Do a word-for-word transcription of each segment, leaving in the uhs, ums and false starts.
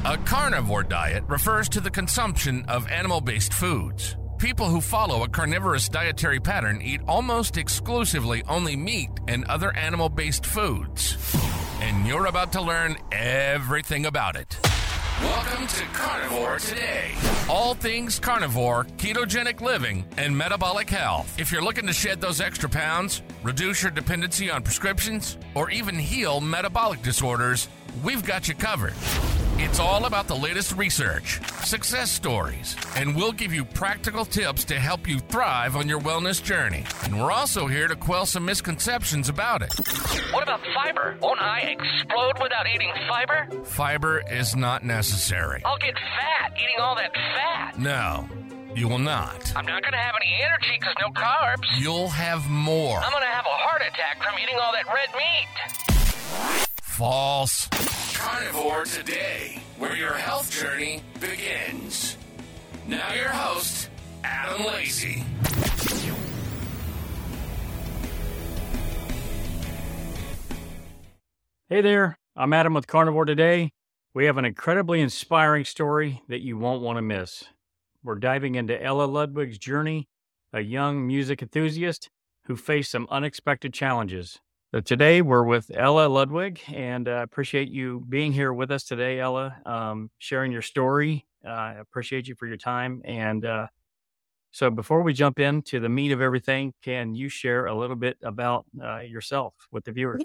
A carnivore diet refers to the consumption of animal-based foods. People who follow a carnivorous dietary pattern eat almost exclusively only meat and other animal-based foods. And you're about to learn everything about it. Welcome to Carnivore Today. All things carnivore, ketogenic living, and metabolic health. If you're looking to shed those extra pounds, reduce your dependency on prescriptions, or even heal metabolic disorders, we've got you covered. It's all about the latest research, success stories, and we'll give you practical tips to help you thrive on your wellness journey. And we're also here to quell some misconceptions about it. What about fiber? Won't I explode without eating fiber? Fiber is not necessary. I'll get fat eating all that fat. No, you will not. I'm not going to have any energy because no carbs. You'll have more. I'm going to have a heart attack from eating all that red meat. False. Carnivore Today, where your health journey begins. Now your host, Adam Lacey. Hey there, I'm Adam with Carnivore Today. We have an incredibly inspiring story that you won't want to miss. We're diving into Ella Ludwig's journey, a young music enthusiast who faced some unexpected challenges. So today we're with Ella Ludwig, and I uh, appreciate you being here with us today, Ella, um, sharing your story. Uh, I appreciate you for your time. And uh, so before we jump into the meat of everything, can you share a little bit about uh, yourself with the viewers?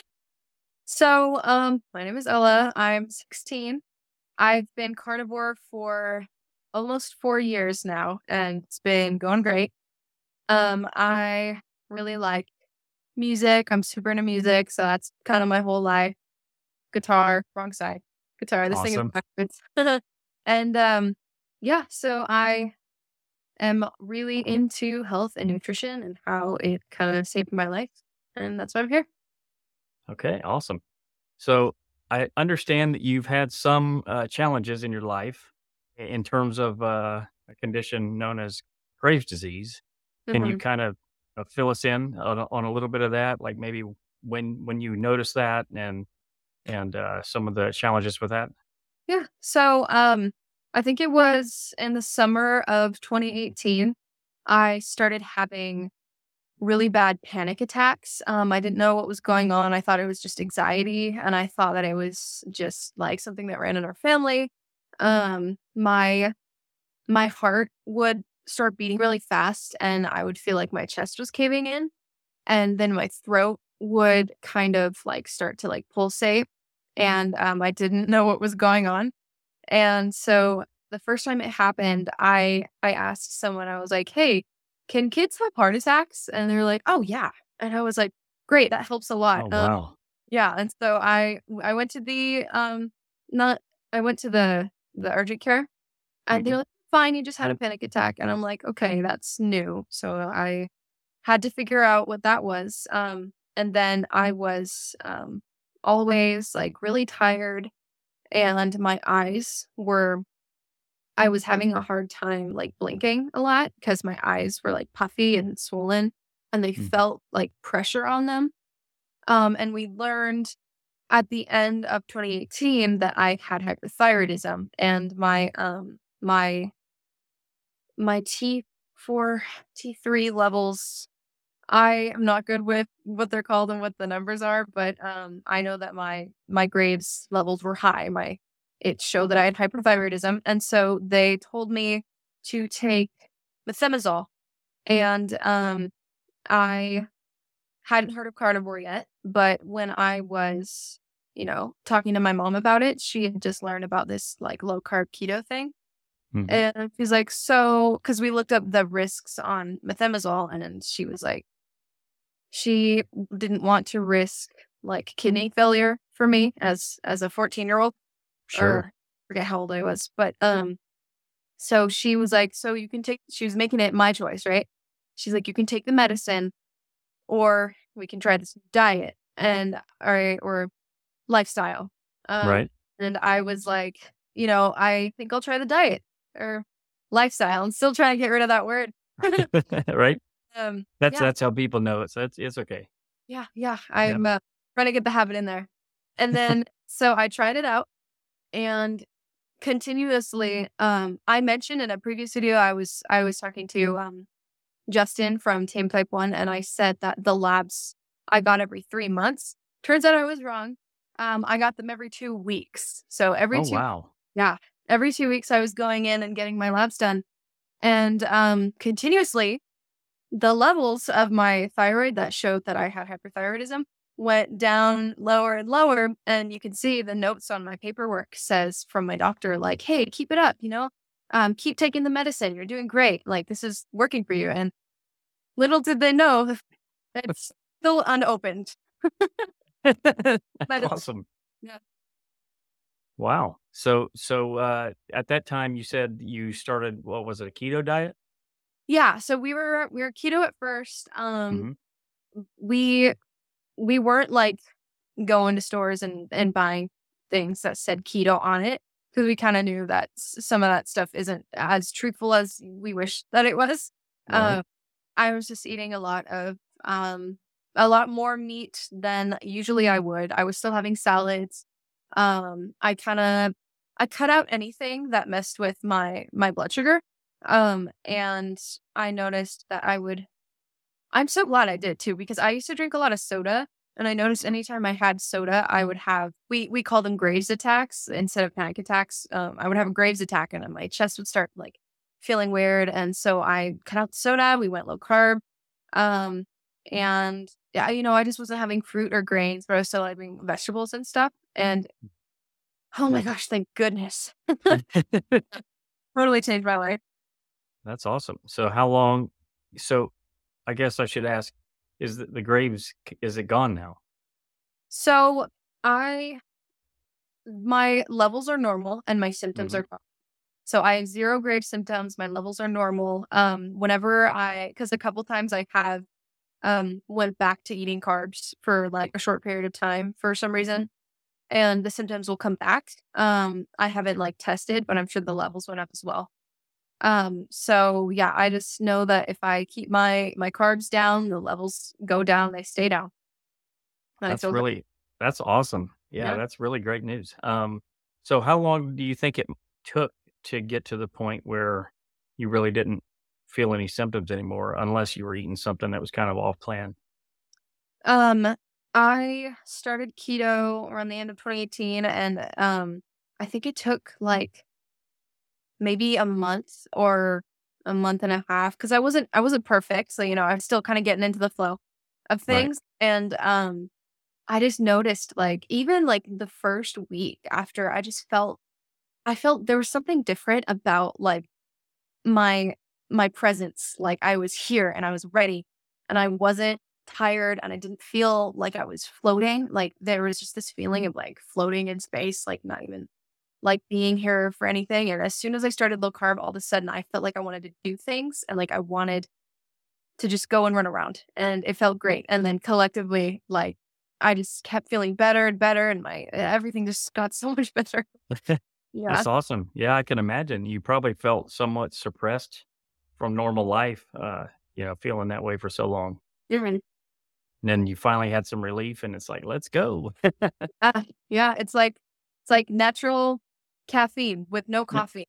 So um, my name is Ella. I'm sixteen. I've been carnivore for almost four years now, and it's been going great. Um, I really like music. I'm super into music, so that's kind of my whole life. Guitar, wrong side. Guitar. This Awesome. thing is backwards. And um, yeah, so I am really into health and nutrition and how it kind of saved my life, and that's why I'm here. Okay, awesome. So I understand that you've had some uh, challenges in your life in terms of uh, a condition known as Graves' disease. Can you Mhm. kind of uh, fill us in on, a- on a little bit of that, like maybe when when you noticed that and and uh, some of the challenges with that? Yeah. So um, I think it was in the summer of twenty eighteen, I started having really bad panic attacks. Um, I didn't know what was going on. I thought it was just anxiety, and I thought that it was just like something that ran in our family. Um, my my heart would start beating really fast, and I would feel like my chest was caving in, and then my throat would kind of like start to like pulsate, and um, I didn't know what was going on. And so the first time it happened, I I asked someone. I was like, "Hey, can kids have heart attacks?" And they were like, "Oh yeah." And I was like, "Great, that helps a lot." Oh, Um, wow. yeah, and so I I went to the um not I went to the the urgent care, and they're Mhm. like, "Fine, you just had a panic attack." And I'm like, "Okay, that's new." So I had to figure out what that was. Um, and then I was um always like really tired, and my eyes were I was having a hard time like blinking a lot because my eyes were like puffy and swollen, and they Mm. felt like pressure on them. Um, and we learned at the end of twenty eighteen that I had hyperthyroidism, and my um my my T four, T three levels. I am not good with what they're called and what the numbers are, but um I know that my my Graves levels were high. My it showed that I had hyperthyroidism, and so they told me to take methimazole, and um I hadn't heard of carnivore yet, but when I was, you know, talking to my mom about it, she had just learned about this like low carb keto thing. Mhm. And she's like, so, because we looked up the risks on methimazole, and then she was like, she didn't want to risk like kidney failure for me as as a fourteen year old, Sure. or forget how old I was, but um, so she was like, so you can take. She was making it my choice, right? She's like, you can take the medicine, or we can try this diet and or or lifestyle. Um, Right. and I was like, you know, I think I'll try the diet or lifestyle. I'm still trying to get rid of that word. Right. um, That's yeah, that's how people know it. So it's it's okay. yeah, yeah. Yep. I'm uh, trying to get the habit in there. And then so I tried it out, and continuously, um, I mentioned in a previous video, I was I was talking to um Justin from Tame Type One, and I said that the labs I got every three months. Turns out I was wrong. Um, I got them every two weeks. So every Oh, two, wow. yeah, every two weeks I was going in and getting my labs done, and um, continuously the levels of my thyroid that showed that I had hyperthyroidism went down lower and lower. And you can see the notes on my paperwork says from my doctor, like, hey, keep it up, you know, um, keep taking the medicine. You're doing great. Like, this is working for you. And little did they know it's still unopened. But Awesome. yeah. Wow. So, so uh, at that time, you said you started, what was it, a keto diet? Yeah. So we were we were keto at first. Um, Mhm. we we weren't like going to stores and and buying things that said keto on it because we kind of knew that s- some of that stuff isn't as truthful as we wish that it was. Right. Uh, I was just eating a lot of um a lot more meat than usually I would. I was still having salads. Um, I kind of I cut out anything that messed with my my blood sugar. Um, and I noticed that I would I'm so glad I did too, because I used to drink a lot of soda. And I noticed anytime I had soda, I would have, we, we call them Graves attacks instead of panic attacks. Um, I would have a Graves attack and then my chest would start like feeling weird. And so I cut out the soda. We went low carb. Um, and yeah, you know, I just wasn't having fruit or grains, but I was still having vegetables and stuff. And oh my gosh, thank goodness. Totally changed my life. That's awesome. So how long? So I guess I should ask, is the, the Graves, c- is it gone now? So I, my levels are normal and my symptoms Hmm. are gone. So I have zero grave symptoms. My levels are normal. Um, whenever I, because a couple times I have um went back to eating carbs for like a short period of time for some reason, and the symptoms will come back. Um, I haven't like tested, but I'm sure the levels went up as well. Um, so yeah, I just know that if I keep my my carbs down, the levels go down, they stay down. And I That's feel good. really, that's awesome. Yeah, Yeah. that's really great news. Um, so how long do you think it took to get to the point where you really didn't feel any symptoms anymore, unless you were eating something that was kind of off plan? Um, I started keto around the end of twenty eighteen, and um, I think it took like maybe a month or a month and a half because I wasn't I wasn't perfect, so you know I'm still kind of getting into the flow of Right. things, and um, I just noticed like even like the first week after, I just felt I felt there was something different about like my my presence, like I was here and I was ready and I wasn't tired and I didn't feel like I was floating. Like there was just this feeling of like floating in space, like not even like being here for anything. And as soon as I started low carb, all of a sudden I felt like I wanted to do things and like I wanted to just go and run around and it felt great. And then collectively, like I just kept feeling better and better and my everything just got so much better. Yeah. That's awesome. Yeah, I can imagine. You probably felt somewhat suppressed from normal life, uh, you know, feeling that way for so long. Mhm. And then you finally had some relief and it's like, let's go. Uh, yeah. It's like it's like natural caffeine with no coffee.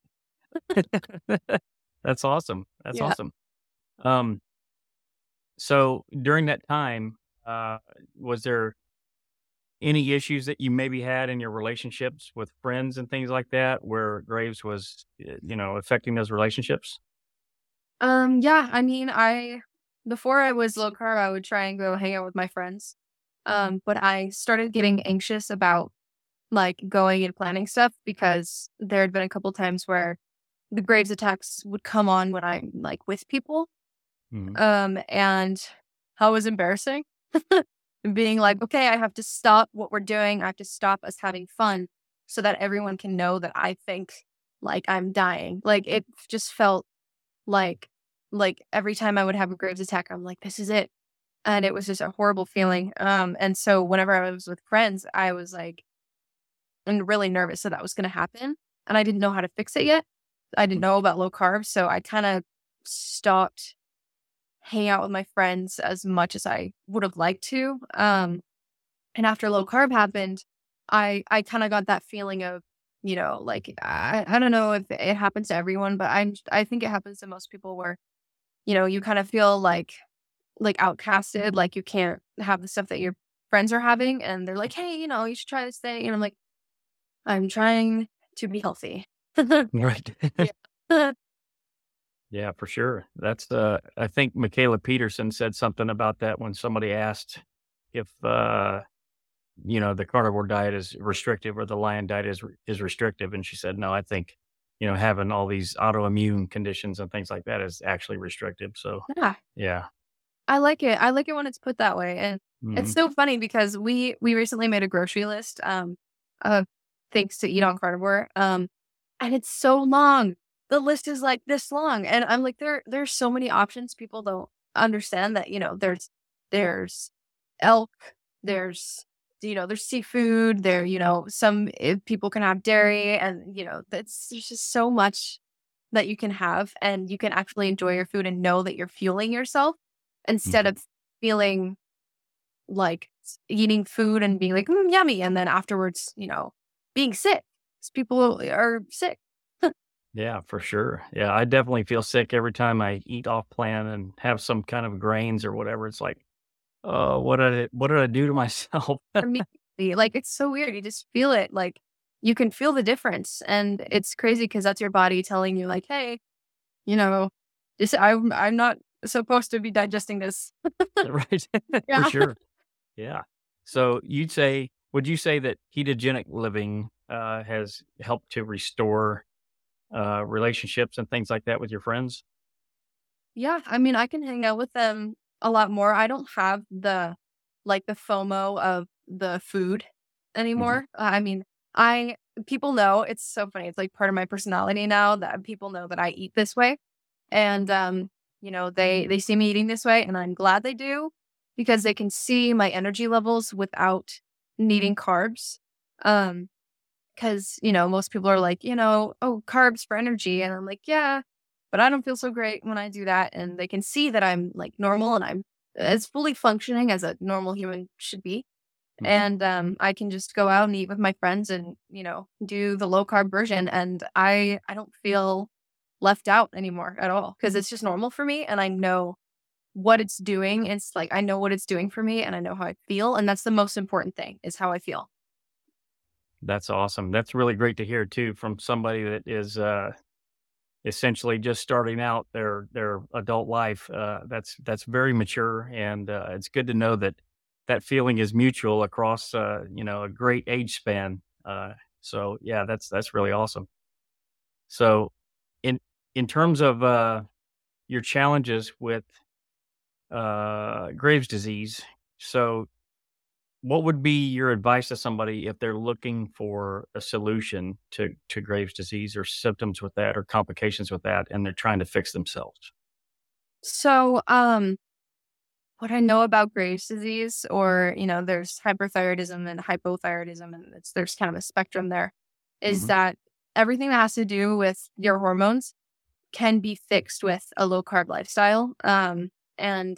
That's awesome. That's Yeah. awesome. Um, so during that time, uh, was there any issues that you maybe had in your relationships with friends and things like that where Graves was, uh, you know, affecting those relationships? Um, yeah, I mean, I before I was low carb, I would try and go hang out with my friends. Um, but I started getting anxious about like going and planning stuff because there had been a couple times where the Graves attacks would come on when I'm like with people. Mhm. Um, and how was embarrassing. And being like, okay, I have to stop what we're doing. I have to stop us having fun so that everyone can know that I think like I'm dying. Like it just felt like like every time I would have a Graves attack, I'm like, this is it. And it was just a horrible feeling. Um, and so whenever I was with friends, I was like, and really nervous that that was going to happen. And I didn't know how to fix it yet. I didn't know about low carbs. So I kind of stopped hanging out with my friends as much as I would have liked to. Um, and after low carb happened, I, I kind of got that feeling of you know, like I, I don't know if it happens to everyone, but I'm I think it happens to most people where, you know, you kind of feel like like outcasted, like you can't have the stuff that your friends are having, and they're like, hey, you know, you should try this thing. And I'm like, I'm trying to be healthy. Right. Yeah. Yeah, for sure. That's uh I think Michaela Peterson said something about that when somebody asked if uh you know the carnivore diet is restrictive or the lion diet is re- is restrictive, and she said no, I think you know having all these autoimmune conditions and things like that is actually restrictive. So, Yeah. yeah. I like it. I like it when it's put that way. And it's Mhm. so funny because we we recently made a grocery list um of things to eat on carnivore. Um and it's so long. The list is like this long. And I'm like, there there's so many options. People don't understand that, you know, there's there's elk, there's you know, there's seafood, there, you know, some eh, people can have dairy, and you know, that's there's just so much that you can have, and you can actually enjoy your food and know that you're fueling yourself instead Mhm. of feeling like s- eating food and being like, mm, yummy. And then afterwards, you know, being sick. 'Cause people are sick. Yeah, for sure. Yeah, I definitely feel sick every time I eat off plan and have some kind of grains or whatever. It's like, oh, what did I, what did I do to myself? Immediately. Like, it's so weird. You just feel it. Like, you can feel the difference. And it's crazy because that's your body telling you, like, hey, you know, this, I'm, I'm not supposed to be digesting this. Right. For Yeah. sure. Yeah. So you'd say, would you say that ketogenic living uh, has helped to restore uh, relationships and things like that with your friends? Yeah, I mean, I can hang out with them a lot more. I don't have the like the FOMO of the food Hmm. anymore. Uh, I mean, I people know it's so funny. It's like part of my personality now that people know that I eat this way. And um, you know, they they see me eating this way, and I'm glad they do because they can see my energy levels without needing carbs. Um, because, you know, most people are like, you know, "Oh, carbs for energy." And I'm like, "Yeah, but I don't feel so great when I do that." And they can see that I'm, like, normal and I'm as fully functioning as a normal human should be. Hmm. And, um, I can just go out and eat with my friends and, you know, do the low carb version, and I I don't feel left out anymore at all because it's just normal for me, and I know what it's doing. It's like, I know what it's doing for me, and I know how I feel, and that's the most important thing is how I feel. That's awesome. That's really great to hear too from somebody that is uh, essentially just starting out their their adult life. Uh, that's that's very mature, and uh, it's good to know that that feeling is mutual across uh, you know a great age span. Uh, so yeah, that's that's really awesome. So in in terms of uh, your challenges with uh, Graves' disease, so what would be your advice to somebody if they're looking for a solution to to Graves' disease or symptoms with that or complications with that, and they're trying to fix themselves? So, um what I know about Graves' disease, or, you know, there's hyperthyroidism and hypothyroidism, and it's there's kind of a spectrum there, is Hmm. that everything that has to do with your hormones can be fixed with a low carb lifestyle. Um, and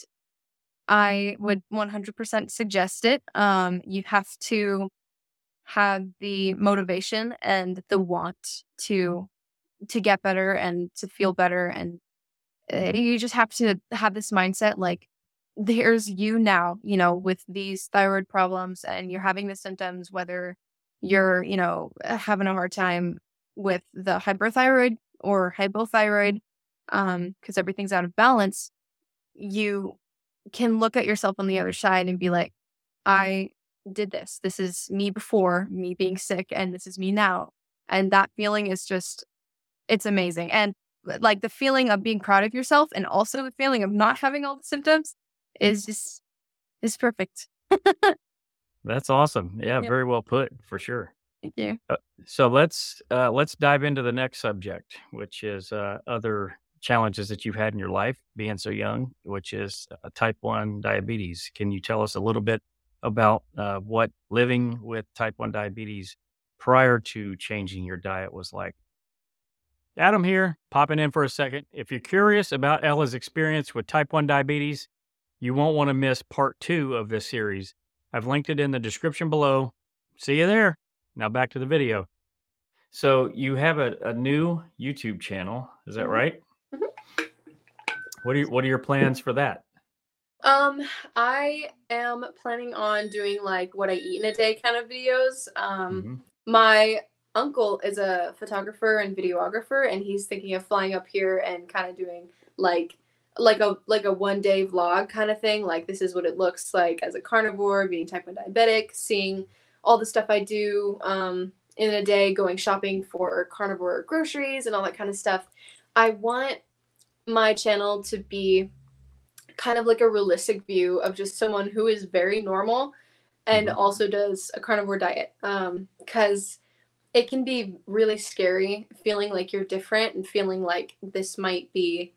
I would one hundred percent suggest it. Um, you have to have the motivation and the want to to get better and to feel better, and uh, you just have to have this mindset like there's you now, you know, with these thyroid problems, and you're having the symptoms, whether you're, you know, uh, having a hard time with the hyperthyroid or hypothyroid, um, because everything's out of balance. You can look at yourself on the other side and be like, I did this. This is me before me being sick, and this is me now. And that feeling is just it's amazing. And, uh, like, the feeling of being proud of yourself and also the feeling of not having all the symptoms is just is perfect. That's awesome. Yeah, Yeah, very well put for sure. thank you. Uh, so let's uh, let's dive into the next subject, which is uh, other challenges that you've had in your life being so young, which is uh, type one diabetes. Can you tell us a little bit about uh, what living with type one diabetes prior to changing your diet was like? Adam here, popping in for a second. If you're curious about Ella's experience with type one diabetes, you won't want to miss part two of this series. I've linked it in the description below. See you there. Now back to the video. So you have a, a new YouTube channel, is that Mhm. right? Mhm. What are your, what are your plans for that? Um, I am planning on doing like what I eat in a day kind of videos. Um, hmm my uncle is a photographer and videographer, and he's thinking of flying up here and kind of doing like like a like a one day vlog kind of thing. Like this is what it looks like as a carnivore, being type one diabetic, seeing all the stuff I do um, in a day, going shopping for carnivore groceries and all that kind of stuff. I want my channel to be kind of like a realistic view of just someone who is very normal and Mhm. also does a carnivore diet. Um, because it can be really scary feeling like you're different and feeling like this might be,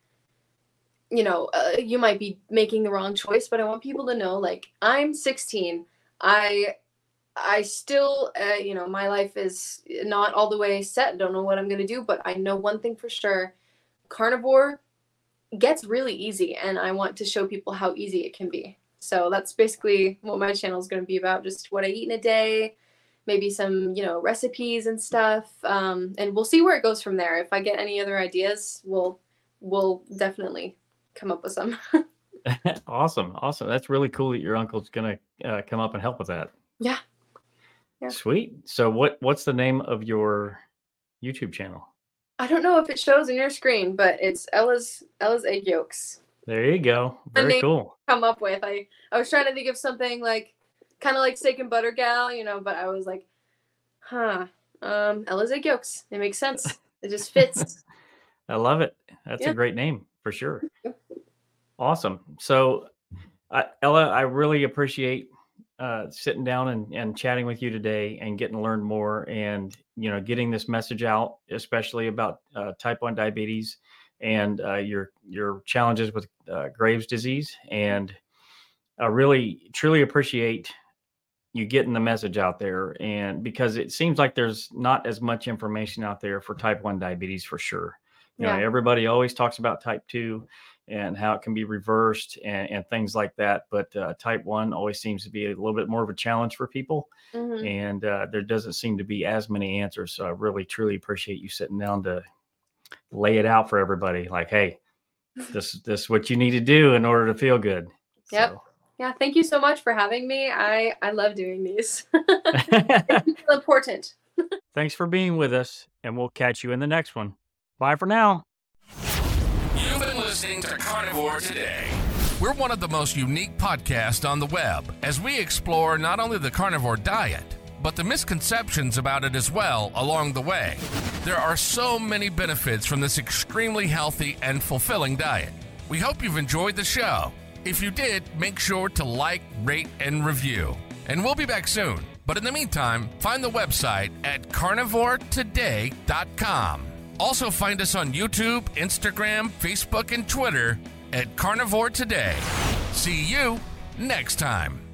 you know, uh, you might be making the wrong choice. But I want people to know, like, I'm sixteen. I I still, uh, you know, my life is not all the way set. Don't know what I'm gonna do, but I know one thing for sure: carnivore gets really easy, and I want to show people how easy it can be. So that's basically what my channel is going to be about, just what I eat in a day, maybe some, you know, recipes and stuff. Um, and we'll see where it goes from there. If I get any other ideas, we'll we'll definitely come up with some. Awesome, awesome. That's really cool that your uncle's gonna uh, come up and help with that. Yeah. Yeah. Sweet. So what what's the name of your YouTube channel? I don't know if it shows in your screen, but it's Ella's Ella's Egg Yolks. There you go. The Very name cool. come up with. I I was trying to think of something like kind of like steak and butter gal, you know, but I was like, huh, um, Ella's Egg Yolks. It makes sense. It just fits. I love it. That's Yeah. a great name for sure. Yep. Awesome. So, uh, Ella, I really appreciate uh, sitting down and, and chatting with you today and getting to learn more and, you know, getting this message out, especially about uh, type one diabetes and uh, your your challenges with uh, Graves' disease. And I really, truly appreciate you getting the message out there. And because it seems like there's not as much information out there for type one diabetes for sure. You know, Yeah. everybody always talks about type two and how it can be reversed and, and things like that. But uh, type one always seems to be a little bit more of a challenge for people. hmm And uh, there doesn't seem to be as many answers. So I really, truly appreciate you sitting down to lay it out for everybody. Like, hey, this, this is what you need to do in order to feel good. Yep. So. Yeah. Thank you so much for having me. I I love doing these. It's important. Thanks for being with us, and we'll catch you in the next one. Bye for now. You've been listening to Carnivore Today. We're one of the most unique podcasts on the web as we explore not only the carnivore diet, but the misconceptions about it as well along the way. There are so many benefits from this extremely healthy and fulfilling diet. We hope you've enjoyed the show. If you did, make sure to like, rate, and review. And we'll be back soon. But in the meantime, find the website at carnivore today dot com. Also find us on YouTube, Instagram, Facebook, and Twitter at Carnivore Today. See you next time.